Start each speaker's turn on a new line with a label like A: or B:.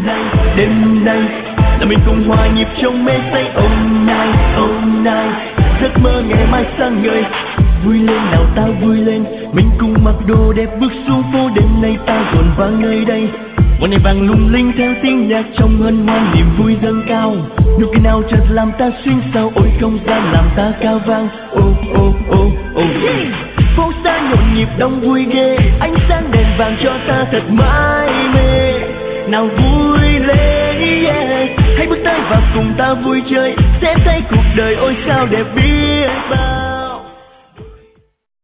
A: đêm nay là mình cùng hòa nhịp trong mê say. Oh night, giấc mơ ngày mai sáng ngời. Vui lên nào ta vui lên, mình cùng mặc đồ đẹp bước xuống phố. Đêm nay ta rộn vang nơi đây, ngọn đèn vàng lung linh theo tiếng nhạc trong hân hoan niềm vui dâng cao. Nụ cười nào chợt làm ta xuyên sao, ôi không gian làm ta cao vang. Oh phố xa nhộn nhịp đông vui ghê, ánh sáng đèn vàng cho ta thật mãi mê. Nào vui lên yeah, hãy bước tới và cùng ta vui chơi, sẽ thấy cuộc đời ôi sao đẹp biết bao.